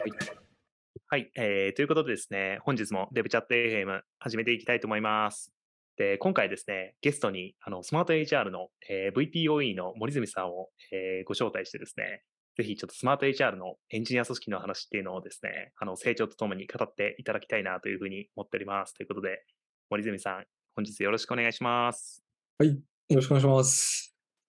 はい。はい、ということでですね、本日もデブチャット FM 始めていきたいと思います。で、今回ですね、ゲストにスマート HR の、VPOE の森住さんを、ご招待してですね、ぜひちょっとスマート HR のエンジニア組織の話っていうのをですね、成長とともに語っていただきたいなというふうに思っております。ということで、森住さん、本日よろしくお願いします。 はい。よろしくお願いします。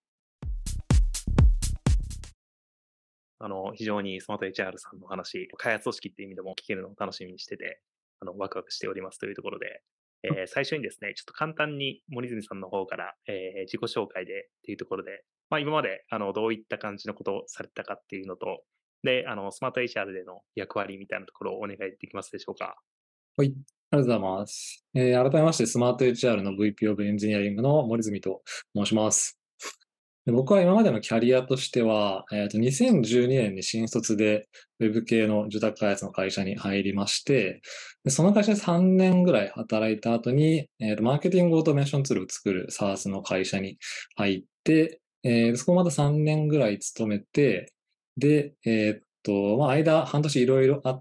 非常にスマート HR さんの話、開発組織っていう意味でも聞けるのを楽しみにしてて、ワクワクしておりますというところで、最初にですね、ちょっと簡単に森住さんの方から、自己紹介でっていうところで、今まで、どういった感じのことをされてたかっていうのと、で、スマート HR での役割みたいなところをお願いできますでしょうか。 はい。ありがとうございます。改めまして、スマート HR の VP of エンジニアリングの森住と申します。で僕は今までのキャリアとしては、2012年に新卒で Web 系の受託開発の会社に入りまして、でその会社で3年ぐらい働いた後に、マーケティングオートメーションツールを作る SaaS の会社に入って、そこまた3年ぐらい勤めて、で、半年いろいろあって、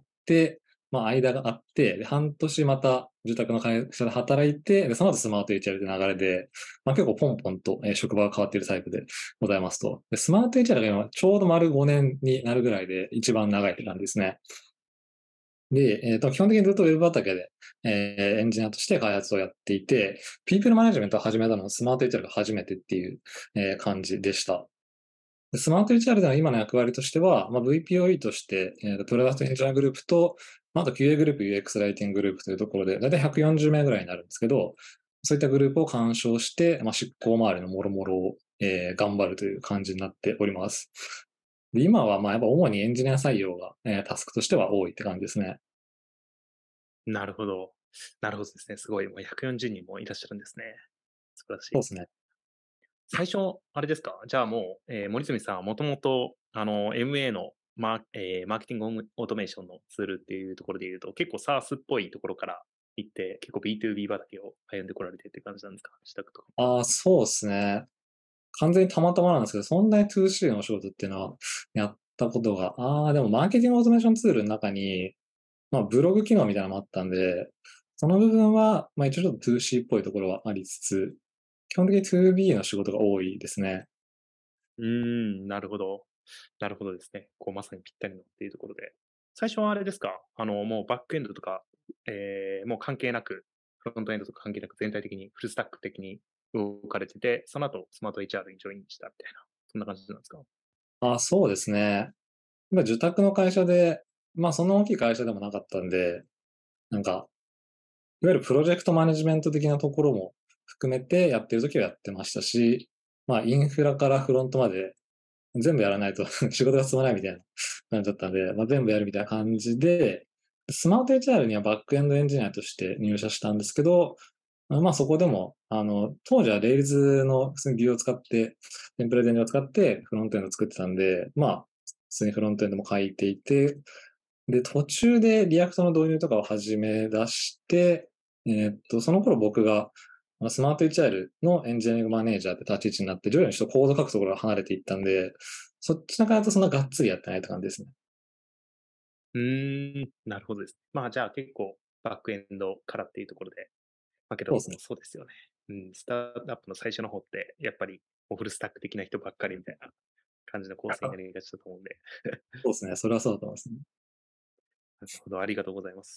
間があって、で半年また住宅の会社で働いて、でその後スマート HR って流れで、結構ポンポンと、職場が変わっているタイプでございますと。でスマート HR が今ちょうど丸5年になるぐらいで一番長いって感じですね。で、基本的にずっとウェブ畑で、エンジニアとして開発をやっていて、ピープルマネジメントを始めたのはスマート HR が初めてっていう、感じでした。でスマート HR での今の役割としては、VPOE として、プロダクトエンジニアグループと、あと QA グループ、UX ライティンググループというところで、だいたい140名ぐらいになるんですけど、そういったグループを干渉して、執行周りのもろもろを、頑張るという感じになっております。で今は、やっぱ主にエンジニア採用が、タスクとしては多いって感じですね。 なるほど。なるほどですね。すごい。もう140人もいらっしゃるんですね。素晴らしい。 そうですね。 最初、あれですか、じゃあもう、森住さんはもともと、MA のマーケティングオートメーションのツールっていうところで言うと、結構 SaaS っぽいところから行って、結構 B2B 畑を歩んでこられてって感じなんですか、自宅とか。 ああ、そうですね。完全にたまたまなんですけど、そんなに 2C のお仕事っていうのはやったことが、でもマーケティングオートメーションツールの中に、ブログ機能みたいなのもあったんで、その部分は、一応ちょっと 2C っぽいところはありつつ、基本的に 2B の仕事が多いですね。 なるほど。なるほどですね。こうまさにぴったりのっていうところで。最初はあれですか、もうバックエンドとか、もう関係なく、フロントエンドとか関係なく全体的にフルスタック的に動かれてて、その後スマート HR にジョインしたみたいな、そんな感じなんですか？ そうですね。今、受託の会社で、そんな大きい会社でもなかったんで、なんか、いわゆるプロジェクトマネジメント的なところも含めてやってる時はやってましたし、インフラからフロントまで全部やらないと仕事が進まないみたいな感じだったんで、全部やるみたいな感じで、スマート HR にはバックエンドエンジニアとして入社したんですけど、そこでも、当時は Rails の普通に Vue を使って、テンプレートを使ってフロントエンドを作ってたんで、普通にフロントエンドも書いていて、で、途中でリアクトの導入とかを始め出して、その頃僕が、スマート HR のエンジニアリングマネージャーって立ち位置になって、徐々にちょっとコード書くところが離れていったんで、そっちの開発そんながっつりやってないって感じですね。 なるほどです。じゃあ結構バックエンドからっていうところで、けど、 そうですね。 そうですよね。スタートアップの最初の方って、やっぱり、フルスタック的な人ばっかりみたいな感じの構成になりがちだと思うんで。 そうですね。それはそうだと思いますね。 なるほど、ありがとうございます。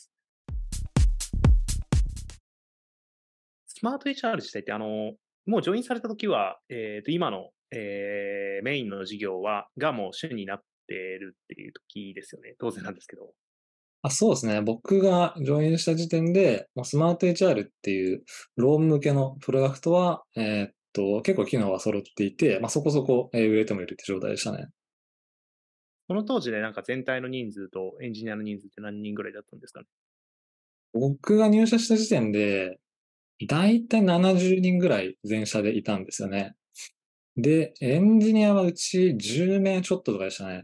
スマート HR 自体って、もうジョインされた時は、今の、メインの事業がもう主になってるっていう時ですよね。当然なんですけど。 そうですね。僕がジョインした時点で、スマート HR っていうローン向けのプロダクトは、結構機能は揃っていて、そこそこ、売れてもいるって状態でしたね。 その当時でなんか全体の人数とエンジニアの人数って何人ぐらいだったんですかね？ 僕が入社した時点で、だいたい70人ぐらい全社でいたんですよね。で、エンジニアはうち10名ちょっととかでしたね。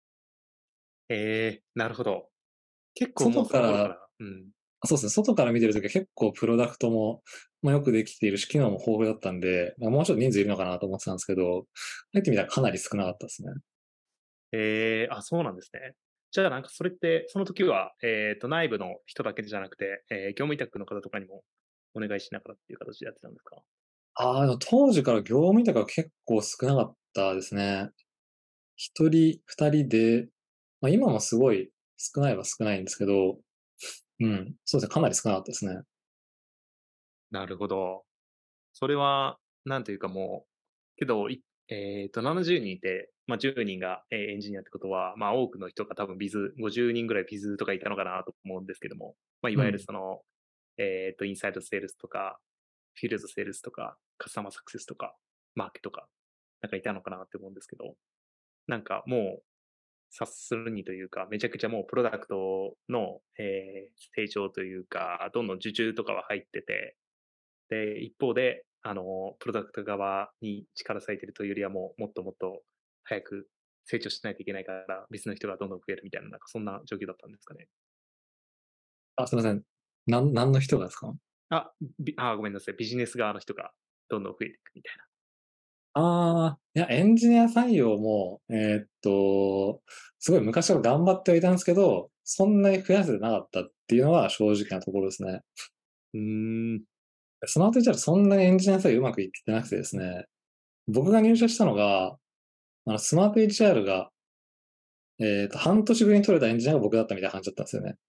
なるほど。結構もう外から、 その頃から、 そうですね、外から見てるときは結構プロダクトも、よくできているし、機能も豊富だったんで、もうちょっと人数いるのかなと思ってたんですけど、入ってみたらかなり少なかったですね。 あ、そうなんですね。 じゃあなんかそれって、その時は、内部の人だけじゃなくて、業務委託の方とかにもお願いしながらっていう形でやってたんですか？ ああ、でも当時から業務委託は結構少なかったですね。1人、2人で、今もすごい少ないは少ないんですけど、うん、そうですね、かなり少なかったですね。 なるほど。それは、なんというかもう、けど、70人いて、10人が、エンジニアってことは、多くの人が多分50人ぐらいビズとかいたのかなと思うんですけども、いわゆるうん。 その、インサイドセールスとか、フィールドセールスとか、カスタマーサクセスとか、マーケとか、なんかいたのかなって思うんですけど、なんかもう、察するにというか、めちゃくちゃもうプロダクトの、成長というか、どんどん受注とかは入ってて、で、一方で、プロダクト側に力割いてるというよりはもう、もっともっと早く成長しないといけないから、別の人がどんどん増えるみたいな、なんかそんな状況だったんですかね。 あ、すいません。何の人がですか？ ごめんなさい。ビジネス側の人がどんどん増えていくみたいな。 ああ、いや、エンジニア採用も、すごい昔から頑張ってはいたんですけど、そんなに増やせてなかったっていうのが正直なところですね。 うーん、 スマート HR そんなにエンジニア採用うまくいってなくてですね、僕が入社したのが、スマート HR が、半年ぶりに取れたエンジニアが僕だったみたいな感じだったんですよね。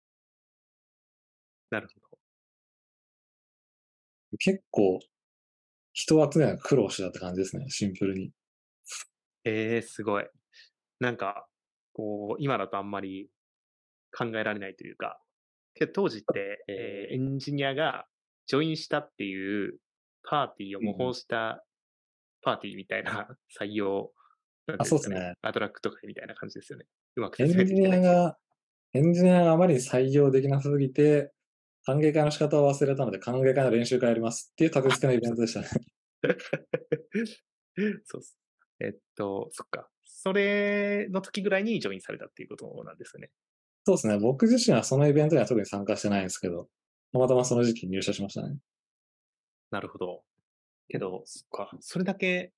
なるほど。 結構、人を集めるのが苦労してたって感じですね、シンプルに。 すごい。なんか、こう、今だとあんまり考えられないというか、当時って、エンジニアがジョインしたっていうパーティーを模うん。 倣したパーティーみたいな採用、なんあ、 ていうんですかね、 そうですね。 アトラックとかみたいな感じですよね。うまく説明でエンジきてないですけど。 ニアがエンジニアがあまりに採用できなさすぎて、歓迎会の仕方を忘れたので、歓迎会の練習会やりますっていう立て付けのイベそう。 ントでしたね。 そうっす。そっか。それの時ぐらいにジョインされたっていうことなんですよね。 そうですね、僕自身はそのイベントには特に参加してないんですけど、たまたまその時期に入社しましたね。 なるほど。けど、そっか。それだけ、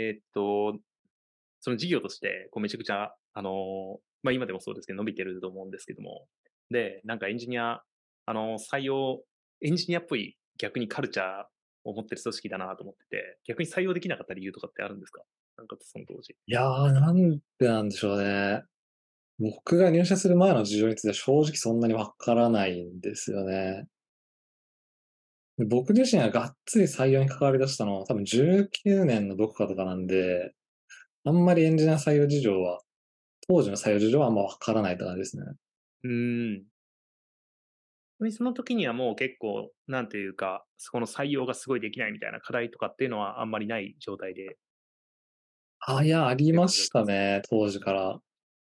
その事業として、こうめちゃくちゃ、今でもそうですけど、伸びてると思うんですけども。で、なんかエンジニア、採用、エンジニアっぽい逆にカルチャーを持ってる組織だなと思ってて、逆に採用できなかった理由とかってあるんですか？なんかその当時。 いやー、なんでなんでしょうね。僕が入社する前の事情については正直そんなにわからないんですよね。で、僕自身はがっつり採用に関わり出したのは多分19年のどこかとかなんで、あんまりエンジニア採用事情は、当時の採用事情はあんまわからないって感じですね。 うーん。その時にはもう結構、なんていうか、そこの採用がすごいできないみたいな課題とかっていうのはあんまりない状態でっいや、ありていうま感じだったんですか？ したね、当時から。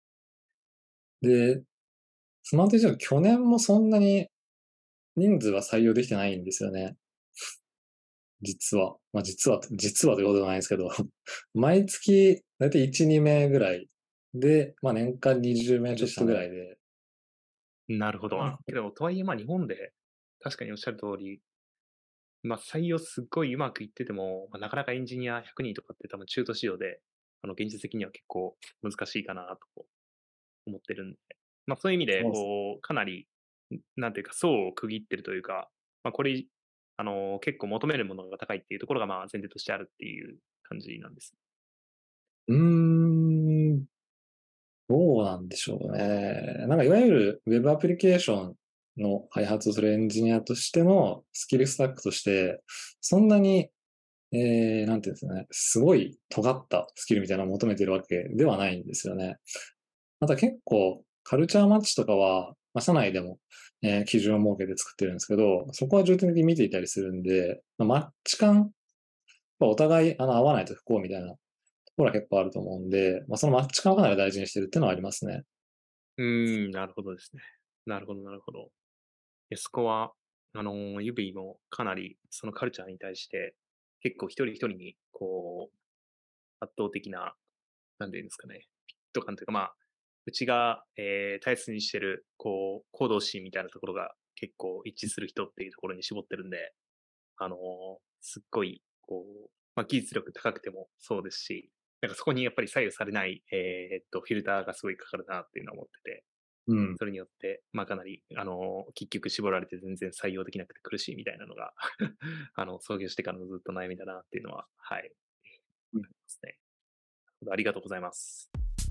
で、スマートエージ去年もそんなに人数は採用できてないんですよね。実は。実はということではないですけど、毎月だいたい1、2名ぐらいで、年間20名ちょっとぐでしたね。 らいで、 なるほど。けど、とはいえ、日本で、確かにおっしゃる通り、採用すっごいうまくいってても、なかなかエンジニア100人とかって多分中途仕様で、現実的には結構難しいかなと思ってるんで、そういう意味で、 そうですね。 こう、かなり、なんていうか、層を区切ってるというか、これ、結構求めるものが高いっていうところが、前提としてあるっていう感じなんです。 うーん、どうなんでしょうね。なんかいわゆるウェブアプリケーションの開発をするエンジニアとしてのスキルスタックとして、そんなになんていうんですかね、すごい尖ったスキルみたいなのを求めてるわけではないんですよね。また結構、カルチャーマッチとかは、社内でも、基準を設けて作ってるんですけど、そこは重点的に見ていたりするんで、マッチ感、お互い、合わないと不幸みたいなところは結構あると思うんで、そのマッチ感をかなり大事にしてるっていうのはありますね。 なるほどですね。なるほどなるほど。そこは、ユビもかなりそのカルチャーに対して、結構一人一人に、こう、圧倒的な、なんていうんですかね、フィット感というか、うちが、大切にしてる、こう、行動心みたいなところが結構一致する人っていうところに絞ってるんで、すっごい、こう、技術力高くてもそうですし、 なんかそこにやっぱり左右されない、フィルターがすごいかかるなっていうのは思ってて、 うん。 それによって、まあ、かなり、結局絞られて全然採用できなくて苦しいみたいなのが創業してからのずっと悩みだなっていうのは、はい、 うん。 ありますね。ありがとうございます。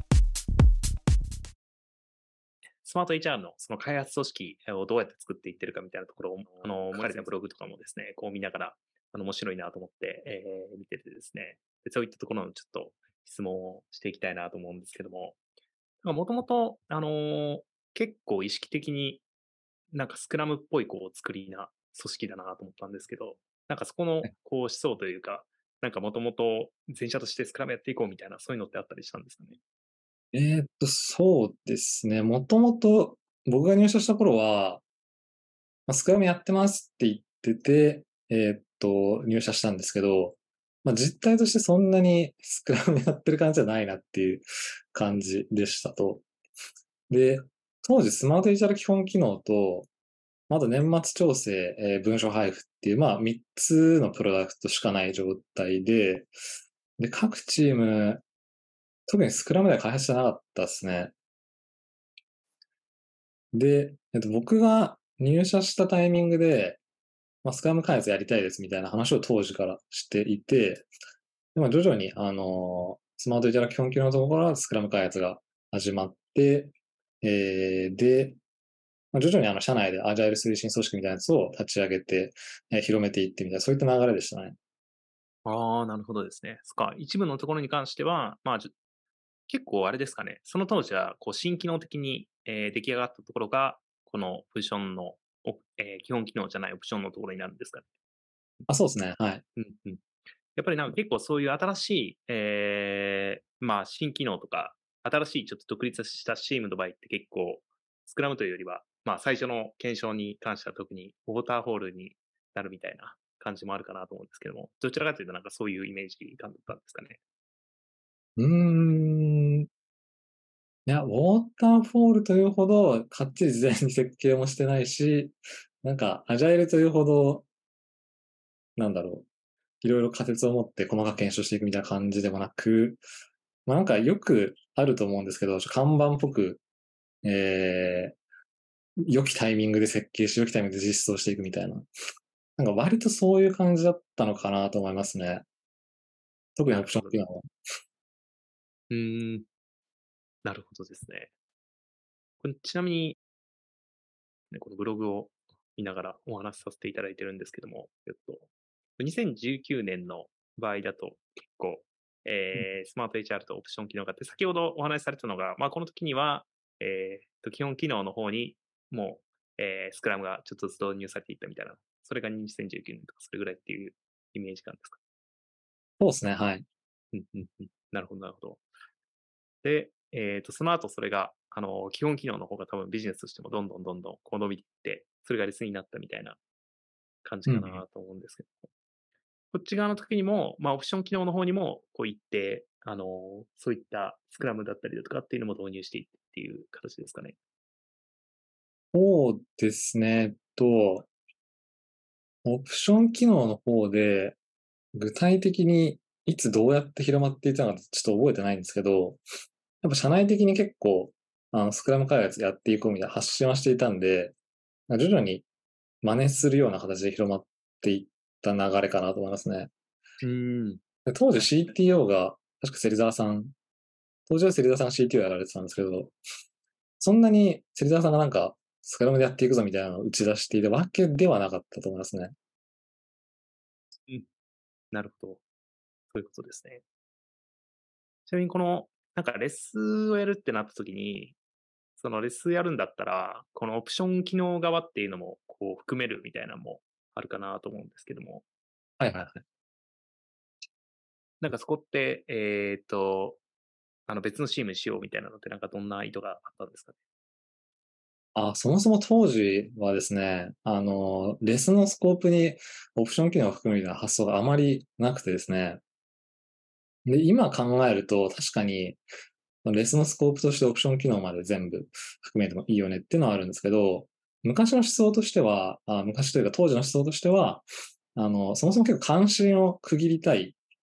スマート HR のその開発組織をどうやって作っていってるかみたいなところを、書かれたブログとかもですね、こう見ながら、面白いなと思って、見ててですね、で、そういったところのちょっと質問をしていきたいなと思うんですけども、もともと、結構意識的になんかスクラムっぽいこう作りな組織だなと思ったんですけど、なんかそこのこう思想というか、なんかもともと前者としてスクラムやっていこうみたいな、そういうのってあったりしたんですかね？ そうですね。もともと僕が入社した頃は、スクラムやってますって言ってて、入社したんですけど、実態としてそんなにスクラムやってる感じじゃないなっていう感じでしたと。で、当時スマート HR 基本機能と、あと年末調整、文書配布っていう、3つのプロダクトしかない状態で、で、各チーム、特にスクラムでは開発してなかったですね。で、僕が入社したタイミングで、スクラム開発やりたいですみたいな話を当時からしていて、で、徐々に、スマートインタラクション機能のところからスクラム開発が始まって、で、徐々に社内でアジャイル推進組織みたいなやつを立ち上げて、広めていってみたいな、そういった流れでしたね。 ああ、なるほどですね。そっか、一部のところに関しては、結構あれですかね、その当時はこう新機能的に、出来上がったところが、このポジションの、基本機能じゃないオプションのところになるんですかね？ そうですね、はい。 うんうん。やっぱりなんか結構そういう新しい、新機能とか、新しいちょっと独立したチームの場合って結構、スクラムというよりは、最初の検証に関しては特にウォーターフォールになるみたいな感じもあるかなと思うんですけども、どちらかというとなんかそういうイメージ感だったんですかね？ うーん。いや、ウォーターフォールというほど、かっちり事前に設計もしてないし、なんかアジャイルというほど、なんだろう、いろいろ仮説を持って細かく検証していくみたいな感じでもなく、なんかよくあると思うんですけど、看板っぽく、え良きタイミングで設計し、良きタイミングで実装していくみたいな。なんか割とそういう感じだったのかなと思いますね。特にオプなるほど。 ションっていうのは。 うーん、なるほどですね。これちなみに、ね、このブログを見ながらお話しさせていただいてるんですけども、2019年の場合だと結構、スマート HR とオプション機能があって、先ほどお話しされたのが、この時には、基本機能の方にもう、スクラムがちょっとずつ導入されていったみたいな、それが2019年とかそれぐらいっていうイメージ感ですか？ そうですね、はい。 うんうんうん。なるほどなるほど。で、その後それが、基本機能の方が多分ビジネスとしてもどんどんどんどんこう伸びていって、それがレスになったみたいな感じうんうん。 かなと思うんですけども。こっち側の時にも、オプション機能の方にも、こういって、そういったスクラムだったりだとかっていうのも導入していってっていう形ですかね。 そうですね。オプション機能の方で、具体的にいつどうやって広まっていたのかちょっと覚えてないんですけど、やっぱ社内的に結構、スクラム開発やっていこうみたいな発信はしていたんで、徐々に真似するような形で広まっていった流れかなと思いますね。 うーん。 で、当時確かに。 CTO が、確か芹沢さん、当時は芹沢さんが CTO やられてたんですけど、そんなに芹沢さんがなんか、スクラムでやっていくぞみたいなのを打ち出していたわけではなかったと思いますね。 うん、なるほど。そういうことですね。ちなみにこの、なんかレスをやるってなった時に、そのレスやるんだったら、このオプション機能側っていうのも、こう含めるみたいなのもあるかなと思うんですけども、 はいはいはい。 なんかそこって、別のチームにしようみたいなのってなんかどんな意図があったんですかね？ そもそも当時はですね、レスのスコープにオプション機能を含むみたいな発想があまりなくてですね。で、今考えると確かに、レスのスコープとしてオプション機能まで全部含めてもいいよねっていうのはあるんですけど、昔の思想としては、昔というか当時の思想としては、そもそも結構関心を区切りたい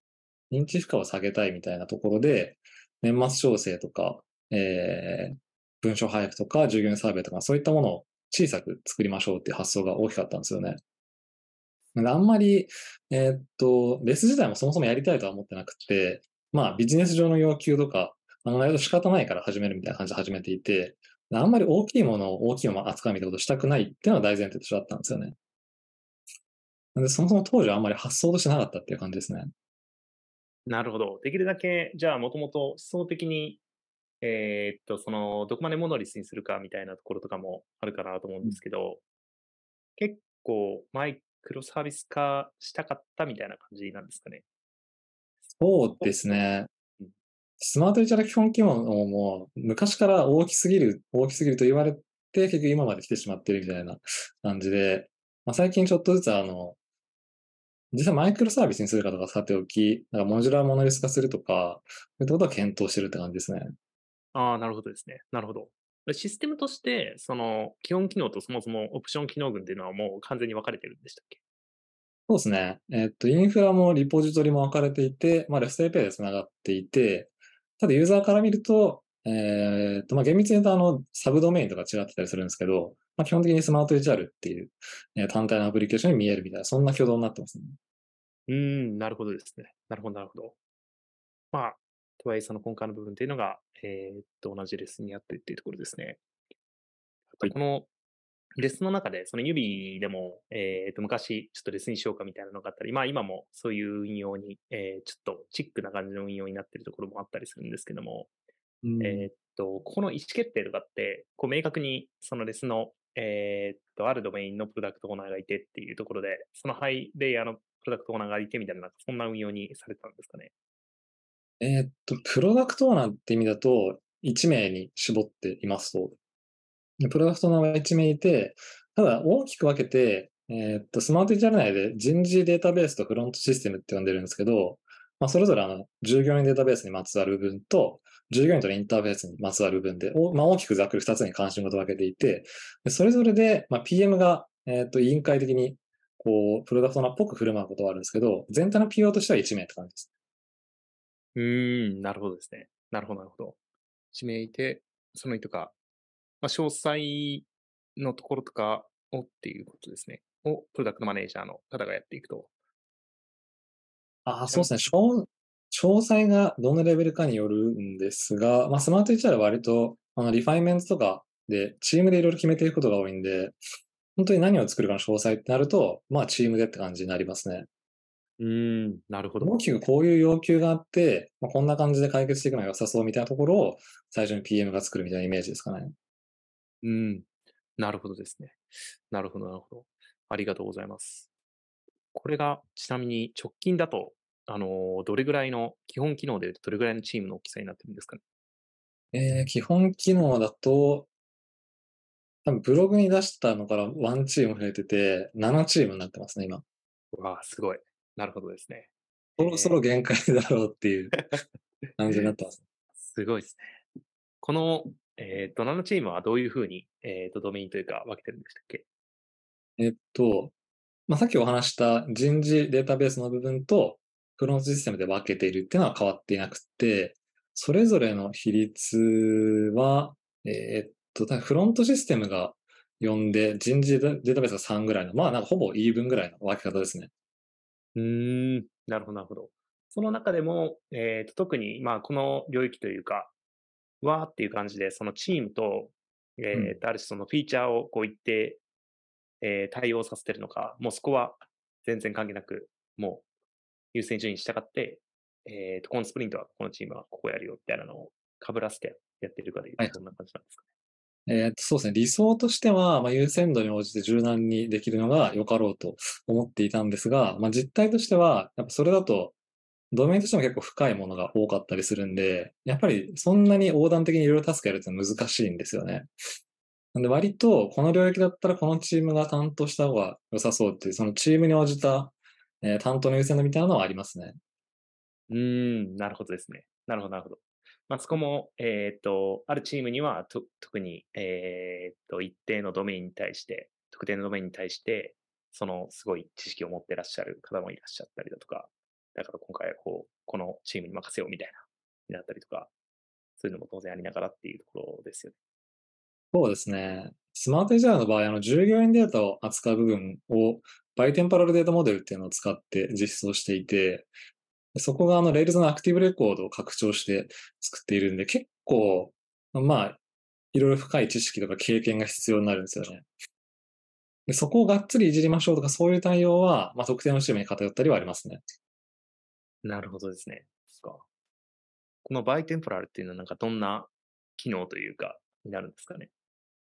認知負荷を下げたいみたいなところで、年末調整とか、文書配布とか従業員サーベイとか、そういったものを小さく作りましょうっていう発想が大きかったんですよね。なんであんまり、レス自体もそもそもやりたいとは思ってなくて、まあビジネス上の要求とか考えると仕方ないから始めるみたいな感じで始めていて、あんまり大きいものを大きいまま扱うみたいなことをしたくないっていうのは大前提としてあったんですよね。なんでそもそも当時はあんまり発想としてなかったっていう感じですね。 なるほど。できるだけ、じゃあもともと思想的に、その、どこまでモノリスにするかみたいなところとかもあるかなと思うんうん。 ですけど、結構マイクロサービス化したかったみたいな感じなんですかね。 そうですね。 うん。 スマートインタラ基本機能も昔から大きすぎると言われて、結局今まで来てしまってるみたいな感じで、まあ、最近ちょっとずつ実際マイクロサービスにするかとかさておき、なんかモジュラーモノリス化するとか、そういったことは検討してるって感じですね。 ああ、なるほどですね。なるほど。システムとして、その、基本機能とそもそもオプション機能群っていうのはもう完全に分かれてるんでしたっけ？ そうですね。インフラもリポジトリも分かれていて、まあ、REST API で繋がっていて、ただユーザーから見ると、まあ、厳密に言うとサブドメインとか違ってたりするんですけど、まあ、基本的にスマート HR っていう、単体のアプリケーションに見えるみたいな、そんな挙動になってますね。 なるほどですね。なるほどなるほど。まあ、とはいえその根幹の部分っていうのが、同じレッスンにあってっていうところですね。あはい。 とこのレッスンの中で、その指でも、昔ちょっとレッスンにしようかみたいなのがあったり、まあ、今もそういう運用に、ちょっとチックな感じの運用になっているところもあったりするんですけども、 うん。 ここの意思決定とかって、こう明確にそのレスの、あるドメインのプロダクトオーナーがいてっていうところで、そのハイレイヤーのプロダクトオーナーがいてみたいな、そんな運用にされてたんですかね。 プロダクトオーナーって意味だと、1名に絞っていますと。でプロダクトオーナーが1名いて、ただ大きく分けて、スマート HR 内で人事データベースとフロントシステムって呼んでるんですけど、まあ、それぞれ従業員データベースにまつわる部分と、従業員とのインターフェースにまつわる部分で、まあ、大きくざっくり2つに関心事を分けていて、でそれぞれで、まあ、PM が、委員会的に、こう、プロダクトオーナーっぽく振る舞うことはあるんですけど、全体の PO としては1名って感じです。 なるほどですね。なるほどなるほど。指名いて、その人が、まあ、詳細のところとかをっていうことですね。をプロダクトマネージャーの方がやっていくと。 ああ、 ちなみそうですね。詳細がどのレベルかによるんですが、まあ、スマート HR は割と、リファインメントとかで、チームでいろいろ決めていくことが多いんで、本当に何を作るかの詳細ってなると、まあ、チームでって感じになりますね。 なるほど。 大きくこういう要求があって、まあ、こんな感じで解決していくのが良さそうみたいなところを、最初に PM が作るみたいなイメージですかね。 うん、なるほどですね。なるほどなるほど。ありがとうございます。これがちなみに直近だと、どれぐらいの基本機能で言うとどれぐらいのチームの大きさになってるんですかね？ 基本機能だと、多分ブログに出したのからワンチーム増えてて、7チームになってますね、今。 わあ、すごい。なるほどですね。 そろそろ限界だろうっていう感じになってます。 すごいですね。この、7チームはどういう風に、ドメインというか分けてるんでしたっけ？ えっと、まあ、さっきお話した人事データベースの部分と、フロントシステムで分けているっていうのは変わっていなくて、それぞれの比率は、フロントシステムが4で、人事データベースが3ぐらいの、まあなんかほぼイーブンぐらいの分け方ですね。 なるほどなるほど。その中でも、特に、まあ、この領域というか、わーっていう感じで、そのチームと、 うん。 ある種そのフィーチャーをこう一定対応させてるのか、もうそこは全然関係なく、もう優先順位に従って、このスプリントはこのチームはここやるよみたいなのを被らせてやってるかでいうはい。 とどんな感じなんですかね？ そうですね。理想としては、まあ、優先度に応じて柔軟にできるのが良かろうと思っていたんですが、まあ、実態としては、やっぱそれだとドメインとしても結構深いものが多かったりするんで、やっぱりそんなに横断的にいろいろタスクやるって難しいんですよね。なんで割とこの領域だったらこのチームが担当した方が良さそうっていう、そのチームに応じた、担当の優先度みたいなのはありますね。 なるほどですね。なるほどなるほど。まあ、そこも、あるチームには、特に、一定のドメインに対して、特定のドメインに対して、そのすごい知識を持ってらっしゃる方もいらっしゃったりだとか、 だから今回はこのチームに任せようみたいな、になったりとか、そういうのも当然ありながらっていうところですよね。 そうですね。スマートエジャーの場合、従業員データを扱う部分を、バイテンパラルデータモデルっていうのを使って実装していて、そこがRails のアクティブレコードを拡張して作っているんで、結構、まあ、いろいろ深い知識とか経験が必要になるんですよね。でそこをがっつりいじりましょうとか、そういう対応は、特定のチームに偏ったりはありますね。 なるほどですね。そっか。このバイテンポラルっていうのはなんかどんな機能というか、になるんですかね。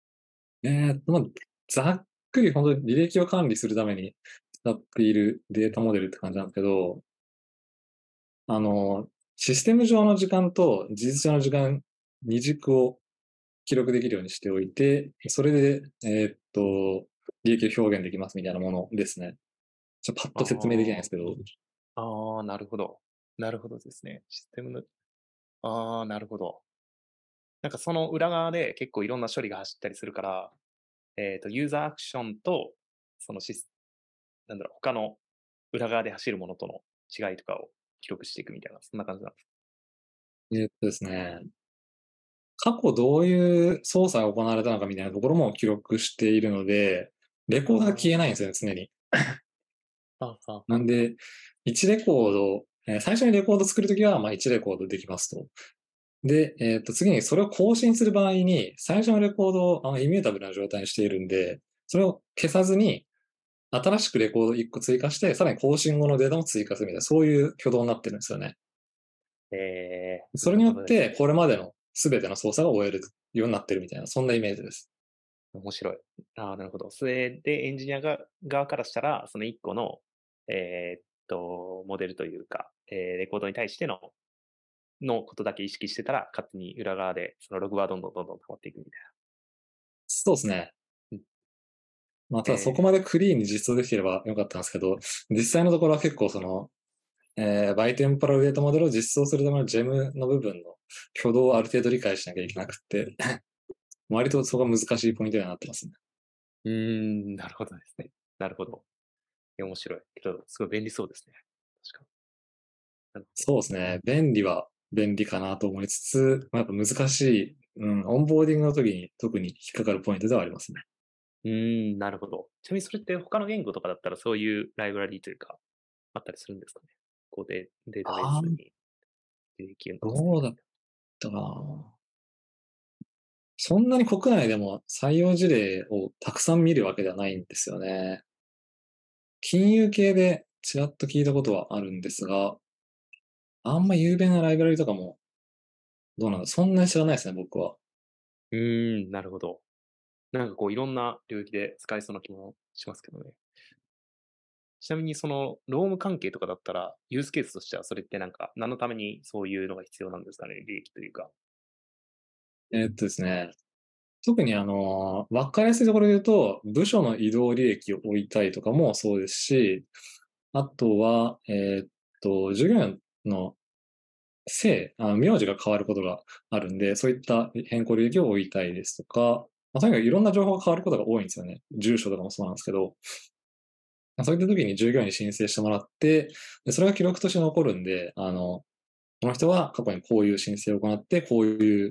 ざっくり本当に履歴を管理するために使っているデータモデルって感じなんですけど、あの、システム上の時間と事実上の時間、二軸を記録できるようにしておいて、それで、利益を表現できますみたいなものですね。パッと説明できないんですけど。 ああ、なるほど。なるほどですね。システムの、なるほど。なんかその裏側で結構いろんな処理が走ったりするから、ユーザーアクションと、そのなんだろう、他の裏側で走るものとの違いとかを記録していくみたいな、そんな感じなんですですね、過去どういう操作が行われたのかみたいなところも記録しているので、レコードが消えないんですよね、常に。 か。はあ、はあ、はなんで、1レコード、最初にレコード作るときは、1レコードできますと。で、次にそれを更新する場合に、最初のレコードをイミュータブルな状態にしているんで、それを消さずに、新しくレコード1個追加して、さらに更新後のデータも追加するみたいな、そういう挙動になってるんですよね。それになるよって、 ほどですね。 これまでの全ての操作が終えるようになってるみたいな、そんなイメージです。 面白い。ああ、なるほど。それでエンジニア側からしたら、その1個の、モデルというか、レコードに対してのことだけ意識してたら、勝手に裏側でそのログはどんどんどんどん溜まっていくみたいそうですね。 な。うん。 ただそこまでクリーンに実装できてればよかったんですけど、実際のところは結構バイテンポラルデータモデルを実装するためのジェムの部分の挙動をある程度理解しなきゃいけなくて、割とそこが難しいポイントにはなってますね。 なるほどですね。なるほど。面白い。けど、すごい便利そうですね。確かに。なるほど。 そうですね。便利は便利かなと思いつつ、やっぱ難しい、オンボーディングの時に特に引っかかるポイントではありますね。 なるほど。ちなみにそれって他の言語とかだったらそういうライブラリというか、あったりするんですかね。データベーああ、 スに履歴を残せる。 どうだったかな。そんなに国内でも採用事例をたくさん見るわけではないんですよね。金融系でちらっと聞いたことはあるんですが、あんま有名なライブラリとかもどうなんだ、そんなに知らないですね、僕は。 なるほど。なんかこういろんな領域で使えそうな気もしますけどね。ちなみにその、労務関係とかだったら、ユースケースとしてはそれってなんか、何のためにそういうのが必要なんですかね、利益というか。 ですね、特にわかりやすいところで言うと、部署の移動履歴を置いたいとかもそうですし、あとは、従業員の名字が変わることがあるんで、そういった変更履歴を置いたいですとか、とにかくいろんな情報が変わることが多いんですよね。住所とかもそうなんですけど、そういった時に従業員に申請してもらって、でそれが記録として残るんで、この人は過去にこういう申請を行って、こういう、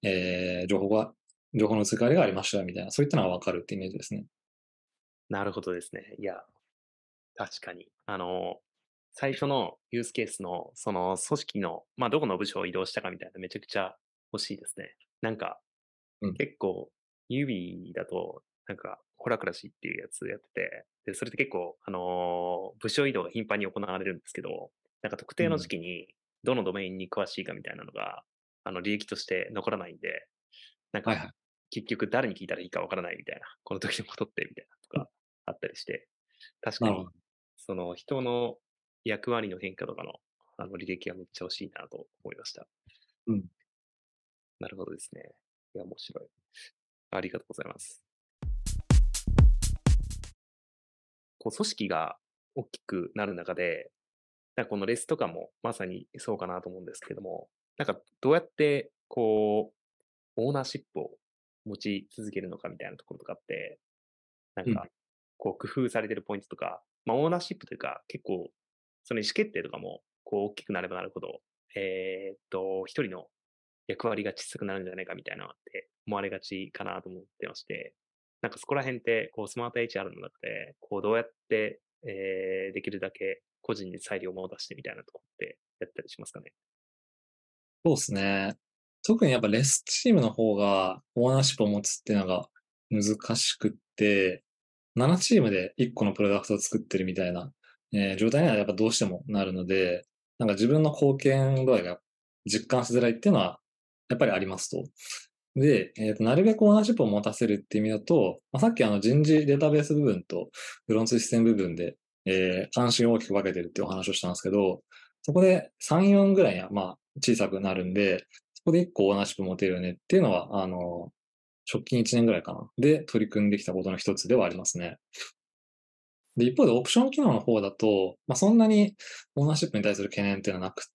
情報の移り変わりがありましたみたいな、そういったのがわかるってイメージですね。 なるほどですね。いや、確かに。最初のユースケースの、その組織の、まあ、どこの部署を移動したかみたいなめちゃくちゃ欲しいですね。なんか、 うん。 結構、指だと、なんか、ホラクラシーっていうやつやってて、で、それって結構、部署移動が頻繁に行われるんですけど、なんか特定の時うん。 期に、どのドメインに詳しいかみたいなのが、履歴として残らないんで、なんか、 はいはい。 結局誰に聞いたらいいかわからないみたいな、この時のことってみたいなとかあったりして、確かに、 なるほど。 その人の役割の変化とかの、履歴がめっちゃ欲しいなと思いました。 うん。 なるほどですね。いや、面白い。ありがとうございます。こう組織が大きくなる中で、なんかこのレスとかもまさにそうかなと思うんですけれども、なんかどうやってこう、オーナーシップを持ち続けるのかみたいなところとかって、なんうん。 か、こう工夫されてるポイントとか、まあオーナーシップというか、結構、その意思決定とかもこう大きくなればなるほど、一人の役割が小さくなるんじゃないかみたいなのって思われがちかなと思ってまして、なんかそこら辺って、こうスマート HR の中で、こうどうやって、できるだけ個人に裁量を持たしてみたいなとこってやったりしますかね？ そうですね。特にやっぱレスチームの方がオーナーシップを持つっていうのが難しくって、7チームで1個のプロダクトを作ってるみたいな、状態にはやっぱどうしてもなるので、なんか自分の貢献度合いが実感しづらいっていうのはやっぱりありますと。で、なるべくオーナーシップを持たせるっていう意味だと、さっき人事データベース部分とフロントシステム部分で、関心を大きく分けてるっていうお話をしたんですけど、そこで3、4ぐらいには小さくなるんで、そこで1個オーナーシップ持てるよねっていうのは、直近1年ぐらいかな。で、取り組んできたことの一つではありますね。で、一方でオプション機能の方だと、そんなにオーナーシップに対する懸念っていうのはなくって、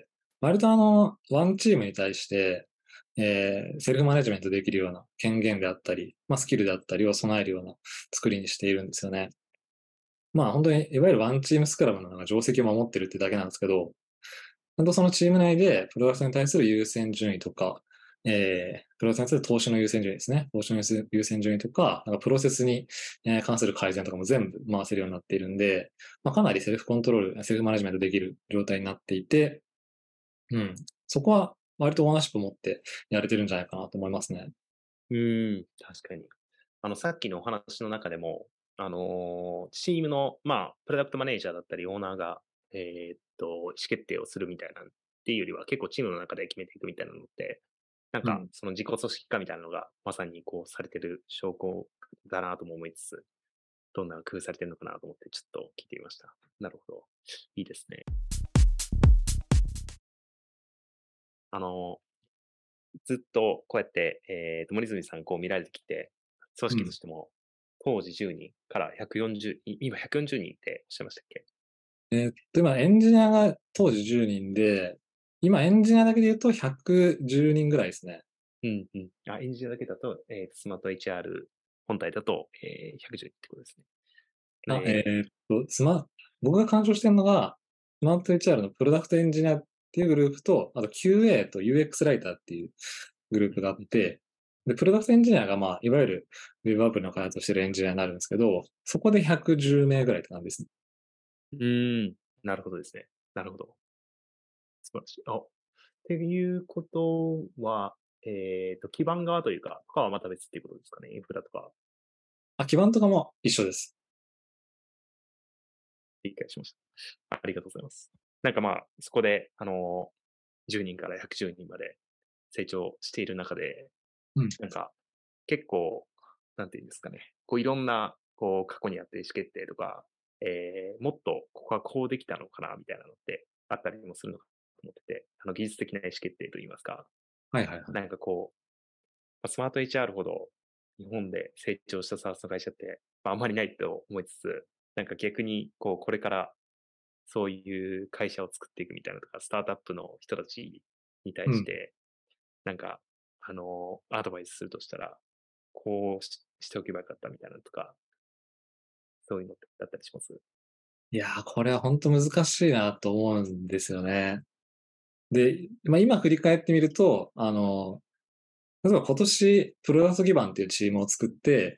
割とワンチームに対して、セルフマネジメントできるような権限であったり、スキルであったりを備えるような作りにしているんですよね。本当に、いわゆるワンチームスクラムの定石を守ってるってだけなんですけど、本当そのチーム内でプロダクトに対する優先順位とか、プロダクトに対する投資の優先順位ですね。投資の優先順位とか、なんかプロセスに関する改善とかも全部回せるようになっているんで、かなりセルフコントロール、セルフマネジメントできる状態になっていて、うん。そこは割とオーナーシップ持ってやれてるんじゃないかなと思いますね。 確かに。さっきのお話の中でも、チームの、プロダクトマネージャーだったり、オーナーが、意思決定をするみたいなっていうよりは、結構チームの中で決めていくみたいなのって、なんか、 うん。 その自己組織化みたいなのが、まさにこう、されてる証拠だなとも思いつつ、どんな工夫されてるのかなと思って、ちょっと聞いてみました。なるほど。いいですね。あの、ずっとこうやって、森住さんこう見られてきて、組うん。 織としても、当時10人から140、今140人っておっしゃいましたっけ？ 今エンジニアが当時10人で、今エンジニアだけで言うと110人ぐらいですね。 うんうん。エンジニアだけだと、スマート HR 本体だと、110人ってことですね。 あ、 え僕が干渉してるのが、スマート HR のプロダクトエンジニアっていうグループと、あと QA と UX ライターっていうグループがあっうんて、で、プロダクトエンジニアがいわゆるウェブアプリの開発をしてるエンジニアになるんですけど、そこで110名ぐらいって感じですね。 なるほどですね。なるほど。素晴らしい。っていうことは、基盤側というか、とかはまた別っていうことですかね。インフラとか基盤とかも一緒です。 理解しました。ありがとうございます。なんかそこで、10人から110人まで成長している中で、 うん。 なんか、結構、なんていうんですかね、こういろんな、こう過去にあった意思決定とか、もっとここはこうできたのかなみたいなのってあったりもするのかと思ってて、技術的な意思決定といいますか、 はいはいはい。 なんかこう、スマート HR ほど日本で成長した SaaS の会社って、あんまりないと思いつつ、なんか逆に、こう、これからそういう会社を作っていくみたいなとか、スタートアップの人たちに対うん。 して、なんか、アドバイスするとしたら、こうしておけばよかったみたいなのとか、そういうのってあったりします？ いやー、これは本当難しいなと思うんですよね。で、今振り返ってみると、例えば今年、プロダクト基盤っていうチームを作って、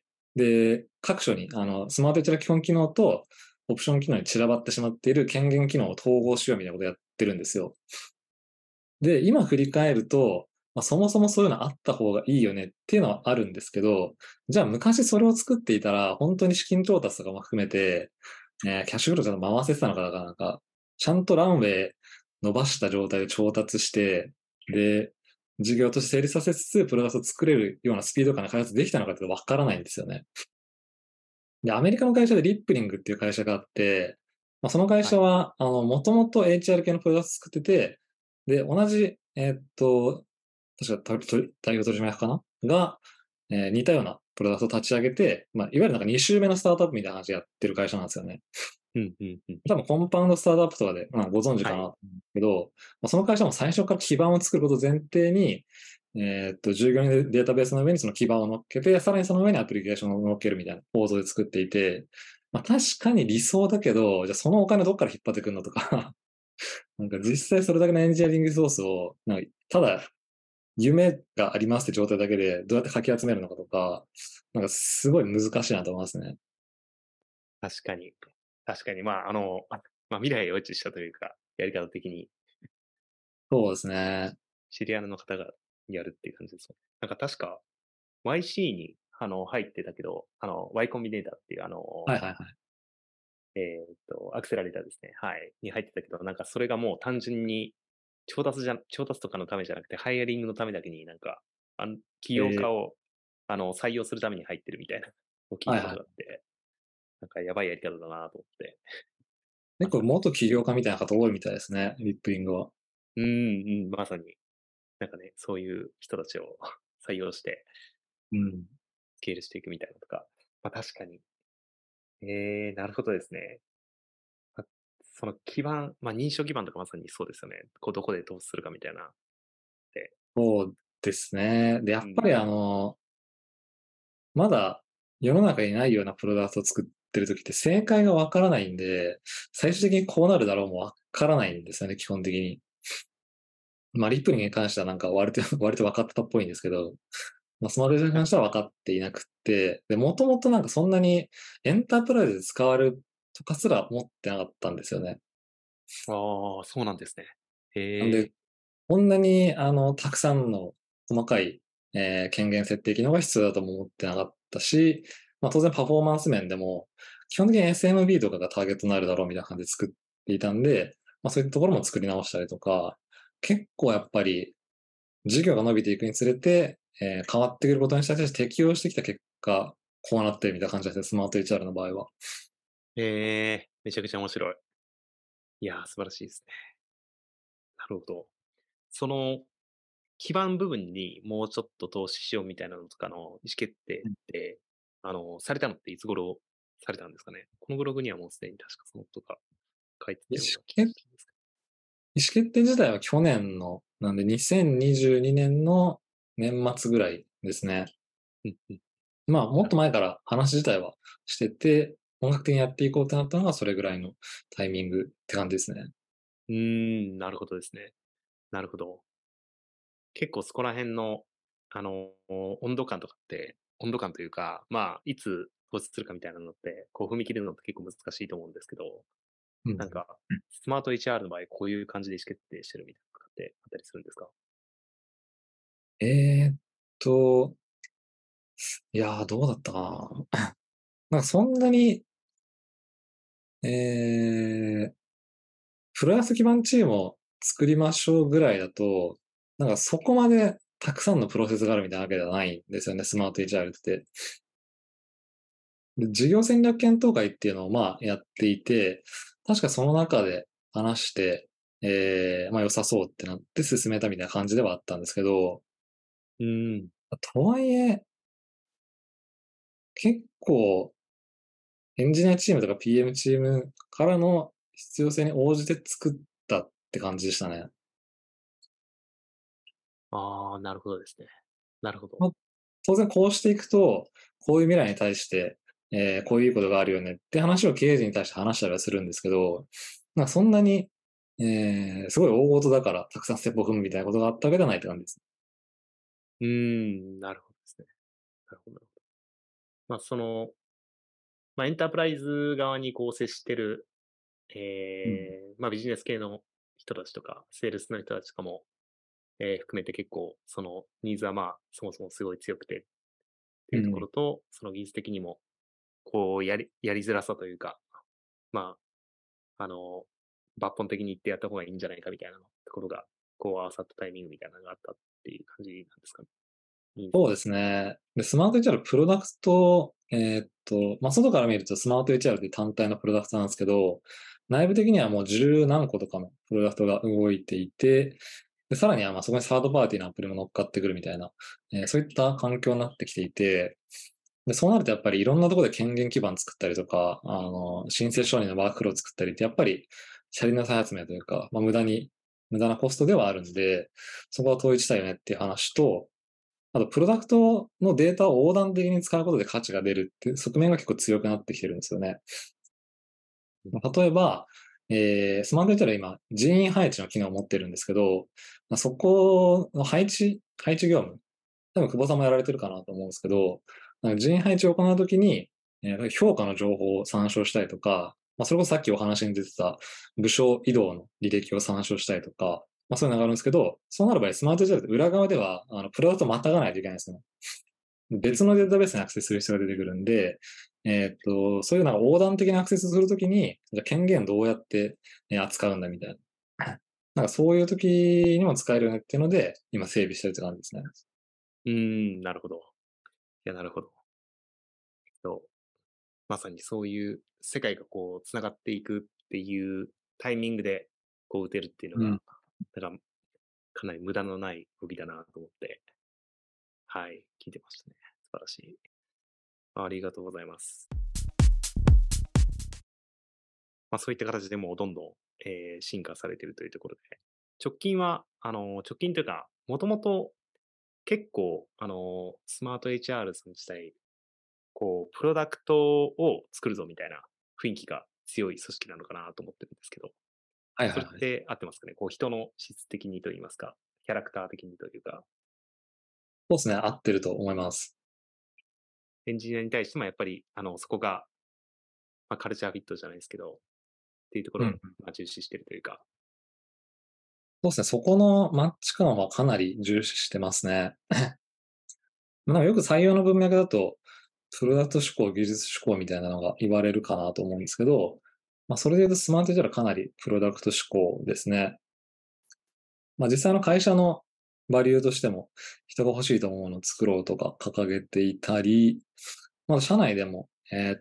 で、各所に、スマート HR 基本機能と、オプション機能に散らばってしまっている権限機能を統合しようみたいなことをやってるんですよ。で、今振り返ると、そもそもそういうのあった方がいいよねっていうのはあるんですけど、じゃあ昔それを作っていたら、本当に資金調達とかも含めて、キャッシュフローちゃんと回せてたのかなかなんか、ちゃんとランウェイ伸ばした状態で調達して、で、事業として成立させつつ、プロダクトを作れるようなスピード感で開発できたのかってわからないんですよね。で、アメリカの会社でリップリングっていう会社があって、その会はい。 社は、もともと HR 系のプロダクト作ってて、で、同じ、確か代表取締役かなが、似たようなプロダクトを立ち上げて、いわゆるなんか2周目のスタートアップみたいな話やってる会社なんですよね。 うんうんうん。 多分コンパウンドスタートアップとかで、ご存知かはい。 なと思うんですけど、その会社も最初から基盤を作ることを前提に、従業員データベースの上にその基盤を乗っけて、さらにその上にアプリケーションを乗っけるみたいな構造で作っていて、確かに理想だけど、じゃあそのお金どっから引っ張ってくるのとかなんか実際それだけのエンジニアリングリソースを、なんかただ夢がありますって状態だけでどうやってかき集めるのかとか、なんかすごい難しいなと思いますね。 確かに。確かに、まあ、未来を予知したというか、やり方的にそうですね。 シリアルの方がやるっていう感じですもん。なんか確か、YC に、入ってたけど、Y コンビネーターっていう、 はいはいはい。 アクセラレーターですね。はい。に入ってたけど、なんかそれがもう単純に調達とかのためじゃなくて、ハイアリングのためだけになんか、起業え家を、採用するために入ってるみたいなを聞いたことはいはい。 があって、なんかやばいやり方だなと思って、 結構まさに。 元起業家みたいな方多いみたいですね、リップリングは。 うん、うん、まさに。なんかね、そういう人たちを採用して、 うん。 スケールしていくみたいなとか。まあ確かに。なるほどですね。ま、その基盤、まあ認証基盤とかまさにそうですよね。こうどこで投資するかみたいな。で、 そうですね。で、やうん、 っぱりまだ世の中にないようなプロダクトを作ってる時って正解がわからないんで、最終的にこうなるだろうもわからないんですよね、基本的に。まあ、リップリングに関してはなんか割と割と分かってたっぽいんですけど、まあ、スマートフォンに関しては分かっていなくって、で、もともとなんかそんなにエンタープライズで使われるとかすら思ってなかったんですよね。 ああ、そうなんですね。 なんで、 へえ。 こんなにたくさんの細かい、権限設定機能が必要だとも思ってなかったし、まあ当然パフォーマンス面でも、基本的に SMB とかがターゲットになるだろうみたいな感じで作っていたんで、まあそういったところも作り直したりとか、結構やっぱり事業が伸びていくにつれて、変わってくることに対して適応してきた結果、こうなってるみたいな感じですね、スマート HR の場合は。 めちゃくちゃ面白い。いやー、素晴らしいですね。なるほど。その基盤部分にもうちょっと投資しようみたいなのとかの意思決定って、されたのっていつ頃されたんですかね？このブログにはもうすでに確かそのことが書いて意たような気が思決するんですけ意思決定自体は去年の、なんで2022年の年末ぐらいですね。 ど。うんうん。 まあ、もっなるほど。 と前から話自体はしてて、本格的にやっていこうってなったのがそれぐらいのタイミングって感じですね。 なるほどですね。なるほど。結構そこら辺の、温度感とかって、温度感というか、まあ、いつ投資するかみたいなのって、こう踏み切るのって結構難しいと思うんですけど、 うん。 なんか、スマート HR の場合、こういう感じで意思決定してるみたいなのってあったりするんですか？ えーっと、いやー、どうだったかな。なんかそんなに、プロレス基盤チームを作りましょうぐらいだと、なんかそこまでたくさんのプロセスがあるみたいなわけではないんですよね、スマート HR って。で、事業戦略検討会っていうのをまあやっていて、確かその中で話して、まあ良さそうってなって進めたみたいな感じではあったんですけど、 うーん。 とはいえ、結構エンジニアチームとか PM チームからの必要性に応じて作ったって感じでしたね。 ああ、なるほどですね。なるほど。 まあ、当然こうしていくと、こういう未来に対して、こういうことがあるよねって話を経営陣に対して話したりはするんですけど、まあそんなに、すごい大事だからたくさんステップを踏むみたいなことがあったわけではないって感じです。 なるほどですね。なるほどなるほど。まあ、まあ、エンタープライズ側にこう接してる、 うん。 まあ、ビジネス系の人たちとか、セールスの人たちとかも、含めて結構、そのニーズはまあ、そもそもすごい強くてっていうとこうん。 ろと、その技術的にも、こう、やりづらさというか、まあ、抜本的に言ってやった方がいいんじゃないかみたいなところが、こう合わさったタイミングみたいなのがあったっていう感じなんですかね。ニーズと。 そうですね。で、スマート HR プロダクト、まあ、外から見るとスマート HR って単体のプロダクトなんですけど、内部的にはもう十何個とかのプロダクトが動いていて、で、さらにはまあそこにサードパーティーのアプリも乗っかってくるみたいな、そういった環境になってきていて、で、そうなるとやっぱりいろんなところで権限基盤作ったりとか、申請承認のワークフロー作ったりって、やっぱり、車輪の再発明というか、まあ、無駄なコストではあるんで、そこは統一したいよねっていう話と、あと、プロダクトのデータを横断的に使うことで価値が出るっていう側面が結構強くなってきてるんですよね。 うん。 まあ例えば、 スマート HR は今、人員配置の機能を持ってるんですけど、そこの配置業務、多分久保さんもやられてるかなと思うんですけど、人員配置を行うときに、評価の情報を参照したりとか、それこそさっきお話に出てた部署移動の履歴を参照したりとか、そういうのがあるんですけど、そうなる場合、スマート HR って裏側では、プロダクトをまたがないといけないんですよね。別のデータベースにアクセスする必要が出てくるんで、そういう横断的なアクセスするときに、じゃあ権限どうやって扱うんだみたいな。そういう時にも使えるよねっていうので、今整備してるって感じですね。 なるほど。いや、なるほど。とまさにそういう世界がこう、繋がっていくっていうタイミングで、こう打てるっていうのが、 うん。 なんか、かなり無駄のない動きだなと思って、はい、聞いてましたね。素晴らしい。ありがとうございます。そういった形でもうどんどん、進化されているというところで、直近は、直近というか、もともと結構、スマート HR さん自体、こう、プロダクトを作るぞみたいな雰囲気が強い組織なのかなと思ってるんですけど、それっはいはいはい。 て合ってますかね？こう、人の質的にと言いますか、キャラクター的にというか、 そうですね、合ってると思います。 エンジニアに対してもやっぱり、そこが、カルチャーフィットじゃないですけど、っていうところを、 うん。 重視してるというか。 そうですね、そこのマッチ感はかなり重視してますね。よく採用の文脈だと、プロダクト思考、技術思考みたいなのが言われるかなと思うんですけど、それで言うとスマート HR はかなりプロダクト思考ですね。実際の会社のバリューとしても、人が欲しいと思うものを作ろうとか掲げていたり、社内でも、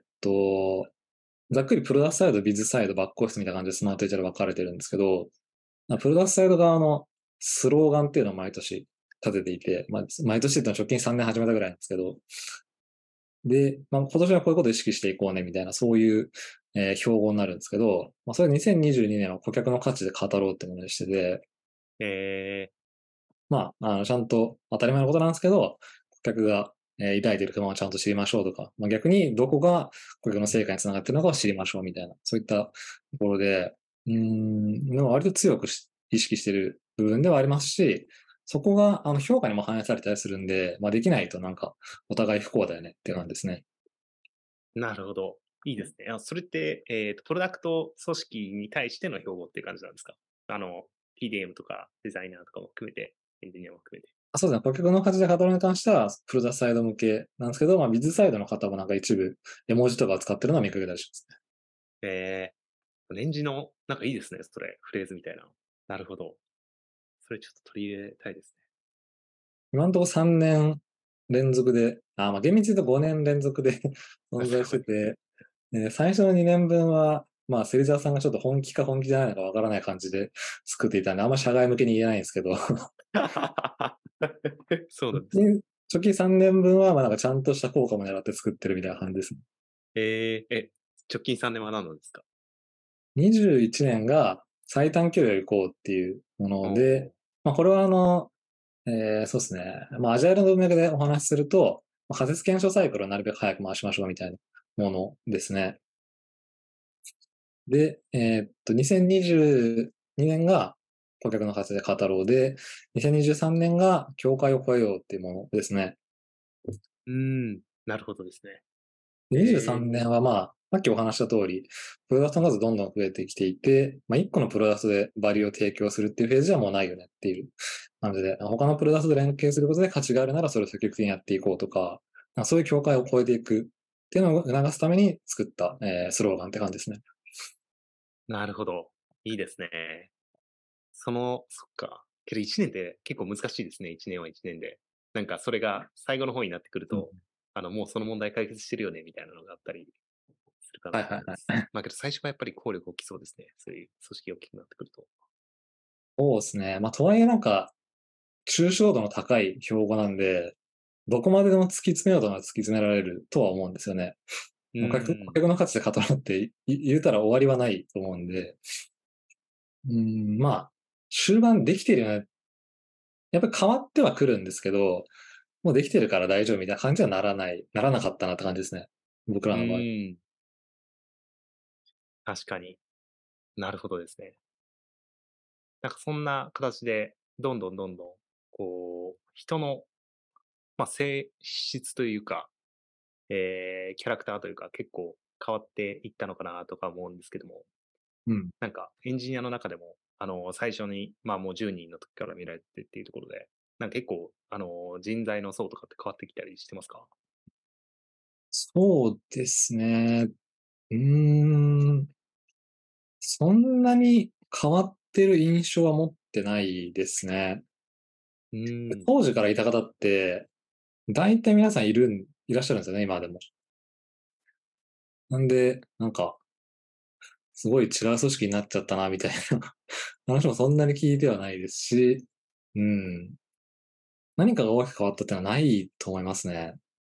ざっくりプロダクトサイド、ビズサイド、バックオフィスみたいな感じでスマート HR 分かれてるんですけど、プロダクトサイド側のスローガンっていうのを毎年立てていて、毎年っていうのは直近3年始めたぐらいなんですけど、で、今年はこういうことを意識していこうねみたいな、そういう、標語になるんですけど、それ2022年は顧客の価値で語ろうってものにしてて、 えちゃんと当たり前のことなんですけど、顧客が、抱いている不満をちゃんと知りましょうとか、逆にどこが顧客の成果につながっているのかを知りましょうみたいな、そういったところで、でも割と強く意識している部分ではありますし、そこが評価にも反映されたりするんで、できないとなんかお互い不幸だよねっていう感じですね。 なるほど。いいですね。それって、プロダクト組織に対しての標語っていう感じなんですか？あの、PDM とかデザイナーとかも含めて、エンジニアも含めて。 そうですね。顧客の価値で語るに関しては、プロダクトサイド向けなんですけど、ビズサイドの方もなんか一部、絵文字とかを使ってるのは見かけたりしますね。 えレンジの、なんかいいですね、それ、フレーズみたいな。なるほど。それちょっと取り入れたいですね。 今のところ3年連続で、厳密に言うと5年連続であ、 存在しすごい。 てて、最初の2年分は、芹沢さんがちょっと本気か本気じゃないのかわからない感じで作っていたんで、あんま社外向けに言えないんですけど、 そうなんですね。 直近直近3年分は、なんかちゃんとした効果も狙って作ってるみたいな感じですね。 直近3年は何なんですか？ 21年が最短距離を行こうっていうもので、 おー。 これはそうですね。アジャイルの文脈でお話しすると、仮説検証サイクルをなるべく早く回しましょうみたいなものですね。で、2022年が顧客の活で語ろうで、2023年が境界を越えようっていうものですね。 なるほどですね。 で23 え年はさっきお話した通り、プロダクトの数どんどん増えてきていて、1個のプロダクトでバリューを提供するっていうフェーズではもうないよねっていう感じで、他のプロダクトと連携することで価値があるならそれを積極的にやっていこうとか、そういう境界を越えていくっていうのを促すために作った、スローガンって感じですね。 なるほど。いいですね。そっか。けど1年って結構難しいですね、1年は1年で。なんかそれが最後の方になってくるうん。 と、もうその問題解決してるよねみたいなのがあったりするかはいなと思います。 はいはい。 けど最初はやっぱり効力大きそうですね。そういう組織が大きくなってくると。 そうですね。とはいえなんか、抽象度の高い標語なんで、どこまででも突き詰めようとなら突き詰められるとは思うんですよね。 う顧ーん。 客の価値で語ろうって言うたら終わりはないと思うんで、終盤できてるよね。やっぱり変わってはくるんですけど、もうできてるから大丈夫みたいな感じはならなかったなって感じですね。僕うらの場合。 ーん。確かに。 なるほどですね。なんかそんな形で、どんどんどんどん、こう、人の、性質というか、キャラクターというか、結構変わっていったのかなとか思うんですけども、 うん。 なんかエンジニアの中でも、最初に、もう10人の時から見られてっていうところで、なんか結構、人材の層とかって変わってきたりしてますか？ そうですね。うーん。そんなに変わってる印象は持ってないですね。 うーん。 当時からいた方って、大体皆さんいらっしゃるんですよね、今でも。なんで、なんか、すごい違う組織になっちゃったなみたいな話もそんなに聞いてはないですし、うん。何かが大きく変わったってのはないと思いますね。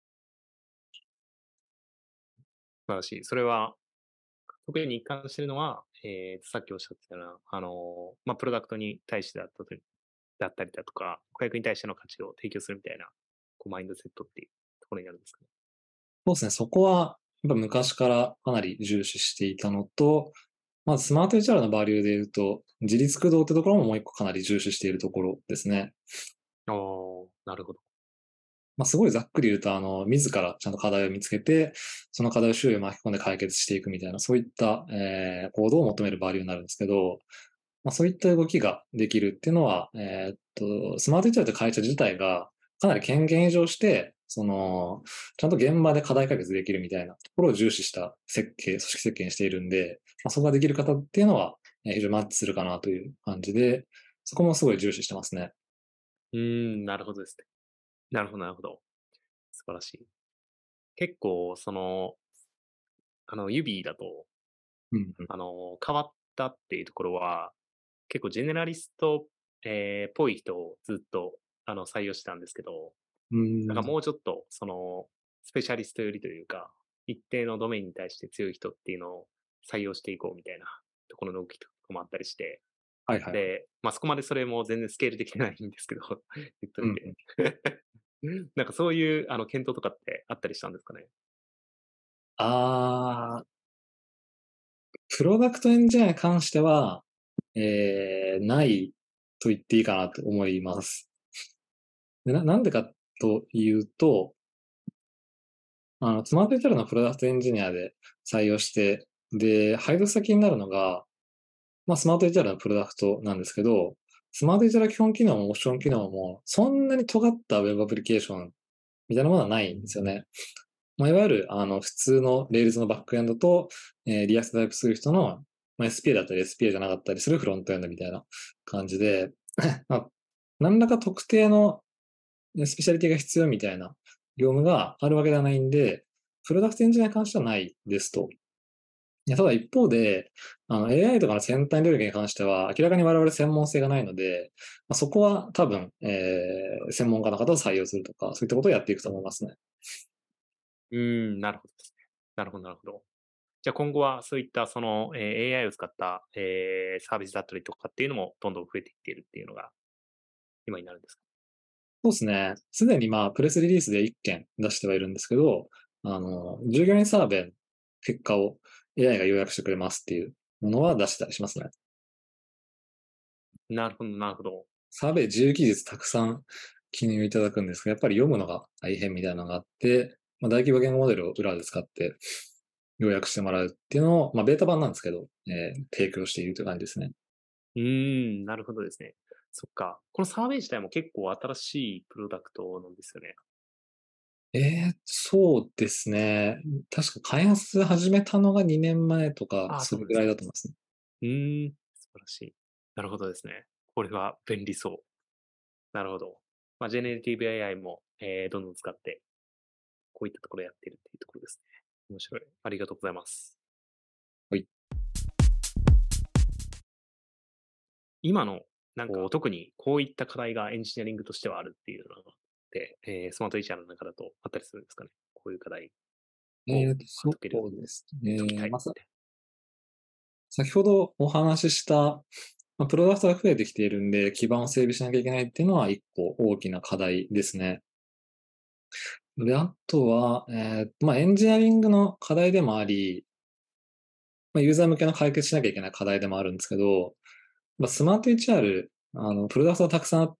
素晴らしい。それは、特に一貫してるのは、さっきおっしゃってたような、プロダクトに対してだったりだとか、顧客に対しての価値を提供するみたいな、マインドセットっていうところになるんですかね。 そうですね、そこは、やっぱ昔からかなり重視していたのと、まずスマート HR のバリューで言うと、自立駆動ってところももう一個かなり重視しているところですね。 ああ、なるほど。 すごいざっくり言うと、自らちゃんと課題を見つけて、その課題を周囲を巻き込んで解決していくみたいな、そういった、行動を求めるバリューになるんですけど、そういった動きができるっていうのは、スマート HR って会社自体がかなり権限移譲して、ちゃんと現場で課題解決できるみたいなところを重視した組織設計にしているんで、そこができる方っていうのは、非常にマッチするかなという感じで、そこもすごい重視してますね。 なるほどですね。なるほどなるほど。素晴らしい。結構指だと、 うんうん。 変わったっていうところは、結構ジェネラリスト、ぽい人をずっと、採用してたんですけど、 うーん。 なんかもうちょっと、スペシャリスト寄りというか、一定のドメインに対して強い人っていうのを採用していこうみたいなところの動きとかもあったりして、 はいはいはい。 で、そこまでそれも全然スケールできてないんですけど、言っといて。 うんうん。 なんかそういう、検討とかってあったりしたんですかね？ ああ、プロダクトエンジニアに関しては、ないと言っていいかなと思います。で、なんでかというと、スマート HR のプロダクトエンジニアで採用して、で、配属先になるのが、スマート HR のプロダクトなんですけど、スマート HR 基本機能もオプション機能も、そんなに尖ったウェブアプリケーションみたいなものはないんですよね。いわゆる、普通の Rails のバックエンドと、React タイプする人の、SPA だったり SPA じゃなかったりするフロントエンドみたいな感じで、何らか特定のスペシャリティが必要みたいな業務があるわけではないんで、プロダクトエンジニアに関してはないですと。ただ一方で、AI とかの先端領域に関しては、明らかに我々専門性がないので、そこは多分、専門家の方を採用するとか、そういったことをやっていくと思いますね。 なるほどですね。なるほどなるほど。じゃあ今後はそういったAI を使った、サービスだったりとかっていうのもどんどん増えていっているっていうのが今になるんですか？ そうですね。すでにプレスリリースで1件出してはいるんですけど、従業員サーベイの結果を AI が要約してくれますっていうものは出してたりしますね。 なるほどなるほど。 サーベイ自由記述たくさん記入いただくんですが、やっぱり読むのが大変みたいなのがあって、大規模言語モデルを裏で使って要約してもらうっていうのを、ベータ版なんですけど、提供しているという感じですね。 なるほどですね。そっか。このサーベイ自体も結構新しいプロダクトなんですよね。 そうですね。確か開発始めたのが2年前とか、 ああ、 それぐらいそうなんですね。 だと思いますね。 素晴らしい。なるほどですね。これは便利そう。なるほど。ジェネラティブ AI も、どんどん使って、こういったところやってるっていうところですね。面白い。ありがとうございます。 はい。 今の、なんか特にこういった課題がエンジニアリングとしてはあるっていうのがって、スマート HR の中だとあったりするんですかね。こういう課題をそ解ける、 うですね。 解きたい。 先ほどお話しした、プロダクトが増えてきているんで、基盤を整備しなきゃいけないっていうのは一個大きな課題ですね。で、あとは、エンジニアリングの課題でもあり、 ユーザー向けの解決しなきゃいけない課題でもあるんですけど、スマート HR、プロダクトがたくさんあって、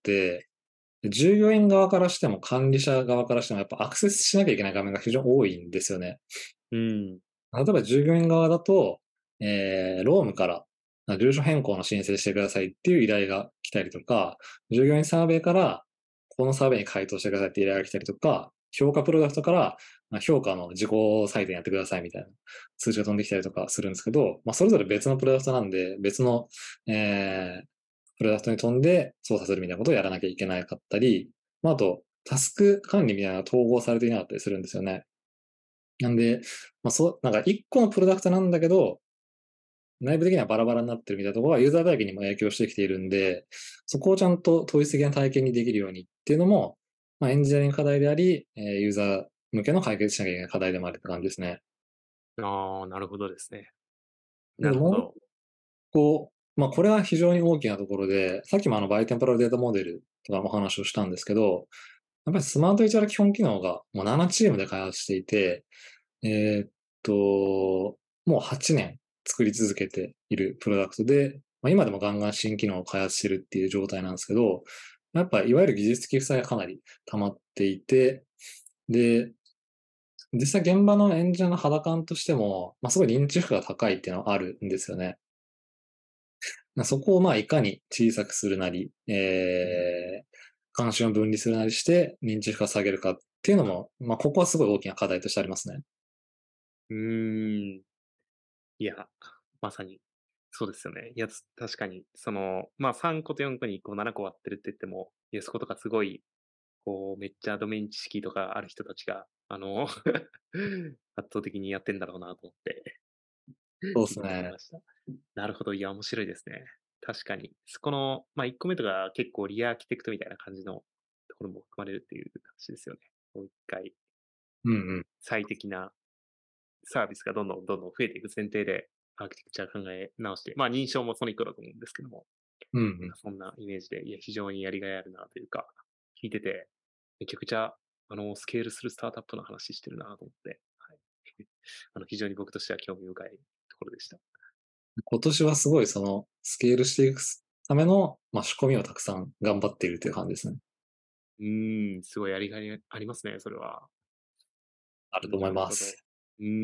従業員側からしても管理者側からしてもやっぱアクセスしなきゃいけない画面が非常に多いんですよね。 うん。 例えば従業員側だと、労務から、住所変更の申請してくださいっていう依頼が来たりとか、従業員サーベイから、このサーベイに回答してくださいっていう依頼が来たりとか、評価プロダクトから、評価の自己採点やってくださいみたいな通知が飛んできたりとかするんですけど、それぞれ別のプロダクトなんで、別の、プロダクトに飛んで操作するみたいなことをやらなきゃいけなかったり、あと、タスク管理みたいなのが統合されていなかったりするんですよね。なんで、なんか一個のプロダクトなんだけど、内部的にはバラバラになってるみたいなところはユーザー体験にも影響してきているんで、そこをちゃんと統一的な体験にできるようにっていうのも、エンジニアリング課題であり、ユーザー向けの解決しなきゃいけない課題でもあるって感じですね。 ああ、なるほどですね。なで、もう一るほど。 個、これは非常に大きなところで、さっきもバイテンポラルデータモデルとかもお話をしたんですけど、やっぱりスマート HR 基本機能がもう7チームで開発していて、えーっもう8年作り続けているプロダクトで、今でもガンガン新機能を開発してるっていう状態なんですけど、やっぱいわゆる技術的負債がかなり溜まっていて、で、実際現場のエンジニアの肌感としても、すごい認知負荷が高いっていうのはあるんですよね。そこをいかに小さくするなり、関心を分離するなりして認知負荷を下げるかっていうのも、ここはすごい大きな課題としてありますね。 うーん。いや、まさに、そうですよね。いや、確かに、3個と4個にこう7個割ってるって言っても、いや、そことかすごい、こう、めっちゃドメイン知識とかある人たちが、圧倒的にやってんだろうなと思ってそうで聞いてて思いすね。 ました。なるほど、いや、面白いですね。確かに。そこの、1個目とか結構リアアーキテクトみたいな感じのところも含まれるっていう話ですよね。もう一回、 うんうん。 最適なサービスがどんどんどんどん増えていく前提で、アーキテクチャ考え直して、認証もその一個だと思うんですけども、 うんうん。 そんなイメージで、いや、非常にやりがいあるなというか、聞いてて、めちゃくちゃ、スケールするスタートアップの話してるなと思って、はい。非常に僕としては興味深いところでした。 今年はすごいそのスケールしていくための、仕込みをたくさん頑張っているという感じですね。 すごいやりがいありますね、それは。 あると思いなるほど。 ます。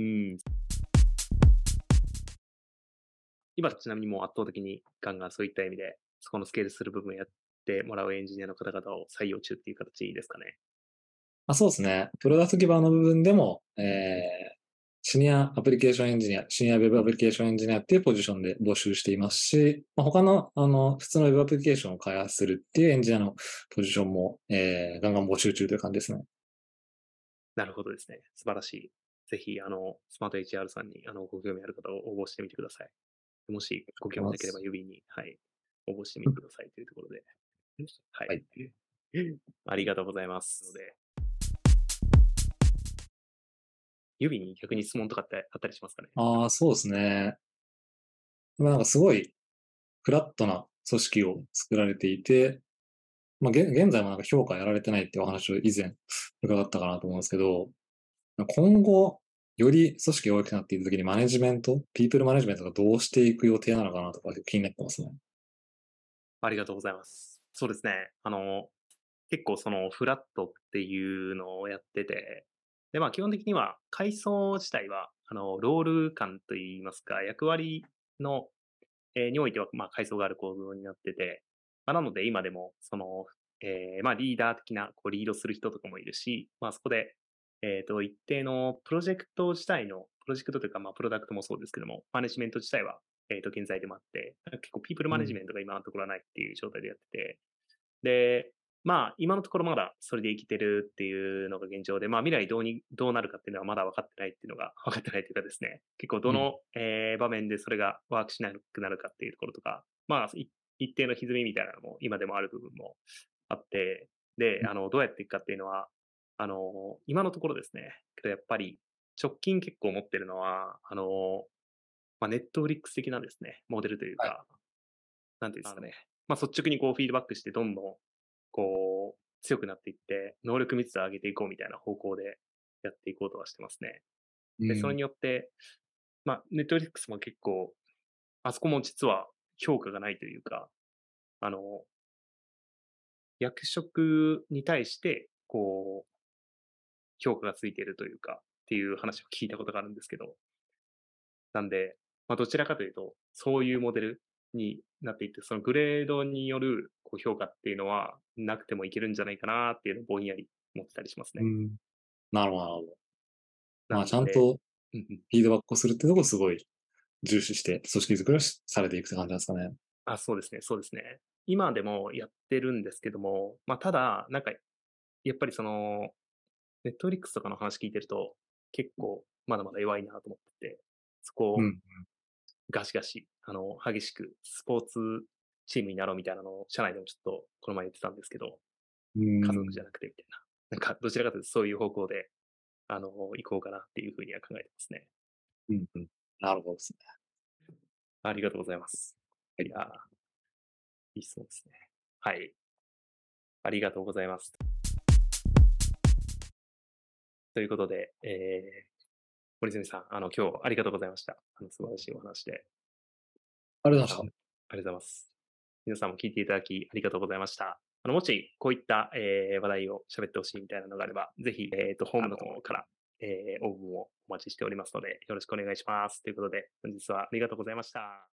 今ちなみにもう圧倒的にガンガンそういった意味で、そこのスケールする部分やってもらうエンジニアの方々を採用中っていう形でいいですかね。 そうですね。プロダクト基盤の部分でも、シニアアプリケーションエンジニア、シニアウェブアプリケーションエンジニアっていうポジションで募集していますし、他の、普通のウェブアプリケーションを開発するっていうエンジニアのポジションも、ガンガン募集中という感じですね。 なるほどですね。素晴らしい。ぜひ、スマート HR さんに、ご興味ある方を応募してみてください。もしご興味なければ指に、はい、応募してみてくださいというところで。はい。 はい。 ありがとうございますので、指に逆に質問とかってあったりしますかね？ そうですね。なんかすごいフラットな組織を作られていて、現在もなんか評価やられてないっていうお話を以前伺ったかなと思うんですけど、今後、より組織が大きくなっていくときにマネジメント、ピープルマネジメントがどうしていく予定なのかなとか気になってますね。 ありがとうございます。そうですね。結構そのフラットっていうのをやってて、で、基本的には階層自体は、ロール感といいますか、役割の、においては、階層がある構造になってて、なので今でも、リーダー的な、こう、リードする人とかもいるし、そこで、一定のプロジェクト自体の、プロジェクトというか、プロダクトもそうですけども、マネジメント自体は、現在でもあって、結構ピープルマネジうん。 メントが今のところはないっていう状態でやってて、で、今のところまだそれで生きてるっていうのが現状で、未来どうなるかっていうのはまだ分かってないっていうのが分かってないというかですね、結構どうん。 の、場面でそれがワークしなくなるかっていうところとか、一定の歪みみたいなのも今でもある部分もあって、で、どうやっていくかっていうのは、今のところですね、けどやっぱり直近結構持ってるのは、ネットフリックス的なですね、モデルというはい。 か、なんていうんですかね。率直にこうフィードバックしてどんどん、こう、強くなっていって、能力密度を上げていこうみたいな方向でやっていこうとはしてますね。で、それうん。 によって、 ネットフリックスも結構、あそこも実は評価がないというか、あの、役職に対して、評価がついているというか、っていう話を聞いたことがあるんですけど、なんで、どちらかというと、そういうモデルになっていて、そのグレードによる評価っていうのはなくてもいけるんじゃないかなっていうのをぼんやり思ってたりしますね。 うん。なるほどなるほど。ちゃなんで、 んとうんうん。 フィードバックをするっていうところをすごい重視して、組織づくりをされていくって感じなんですかね。 そうですねそうですね。今でもやってるんですけども、ただ、やっぱりネットフリックスとかの話聞いてると、結構まだまだ弱いなと思ってて、そこをうん。 ガシガシ、激しくスポーツチームになろうみたいなのを社内でもちょっとこの前言ってたんですけど、 うん。 家族じゃなくてみたいな。どちらかというとそういう方向で、行こうかなっていうふうには考えてますね。 うん。うん。なるほどですね。 ありがとうございます。 はい。 いやー、いい質問ですね。はい。ありがとうございます。ということで、森住さん、今日ありがとうございました。素晴らしいお話で。皆さん、あありがとうございました。 りがとうございます。皆さんも聞いていただきありがとうございました。もし、こういった、話題を喋ってほしいみたいなのがあれば、ぜひ、ホームの方から、応募をお待ちしておりますので、よろしくお願いします。ということで、本日はありがとうございました。